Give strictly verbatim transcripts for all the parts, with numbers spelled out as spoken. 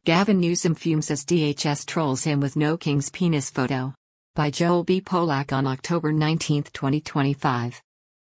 Gavin Newsom fumes as D H S trolls him with no king's penis photo. By Joel B. Polak on October nineteenth, twenty twenty-five.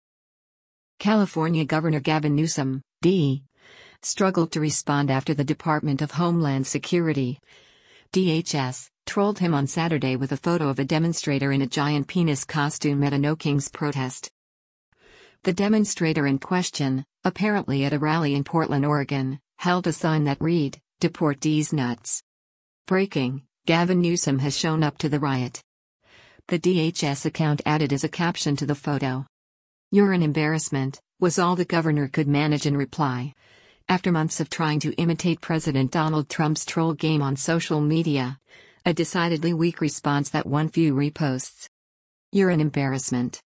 California Governor Gavin Newsom, D. struggled to respond after the Department of Homeland Security, D H S, trolled him on Saturday with a photo of a demonstrator in a giant penis costume at a No Kings protest. The demonstrator in question, apparently at a rally in Portland, Oregon, held a sign that read, "Deport these nuts." Breaking, Gavin Newsom has shown up to the riot. The D H S account added as a caption to the photo. "You're an embarrassment," was all the governor could manage in reply. After months of trying to imitate President Donald Trump's troll game on social media, a decidedly weak response that won few reposts. "You're an embarrassment."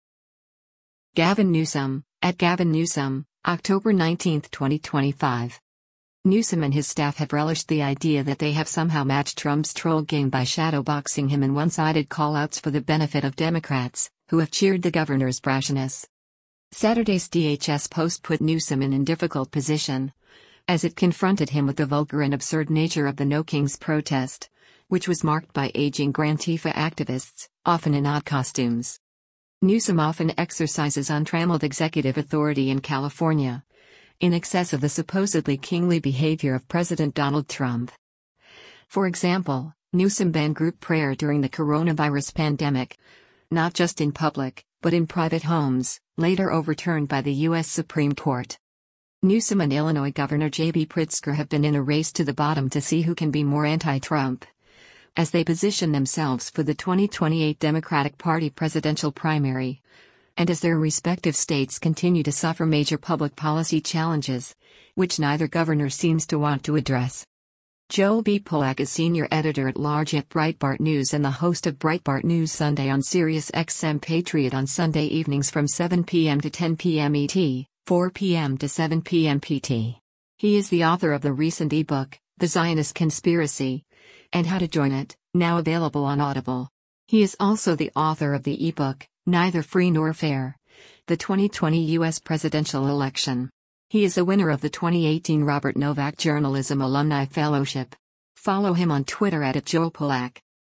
Gavin Newsom, at Gavin Newsom, October nineteenth, twenty twenty-five. Newsom and his staff have relished the idea that they have somehow matched Trump's troll game by shadowboxing him in one-sided call-outs for the benefit of Democrats, who have cheered the governor's brashness. Saturday's D H S post put Newsom in a difficult position, as it confronted him with the vulgar and absurd nature of the No Kings protest, which was marked by aging Antifa activists, often in odd costumes. Newsom often exercises untrammeled executive authority in California, in excess of the supposedly kingly behavior of President Donald Trump. For example, Newsom banned group prayer during the coronavirus pandemic, not just in public, but in private homes, later overturned by the U S Supreme Court. Newsom and Illinois Governor J B Pritzker have been in a race to the bottom to see who can be more anti-Trump, as they position themselves for the twenty twenty-eight Democratic Party presidential primary, and as their respective states continue to suffer major public policy challenges, which neither governor seems to want to address. Joel B. Polak is senior editor-at-large at Breitbart News and the host of Breitbart News Sunday on Sirius X M Patriot on Sunday evenings from seven p m to ten p m E T, four p m to seven p m P T. He is the author of the recent ebook, The Zionist Conspiracy, and How to Join It, now available on Audible. He is also the author of the ebook, Neither Free Nor Fair: The twenty twenty U S Presidential Election. He is a winner of the twenty eighteen Robert Novak Journalism Alumni Fellowship. Follow him on Twitter at Joel Polak.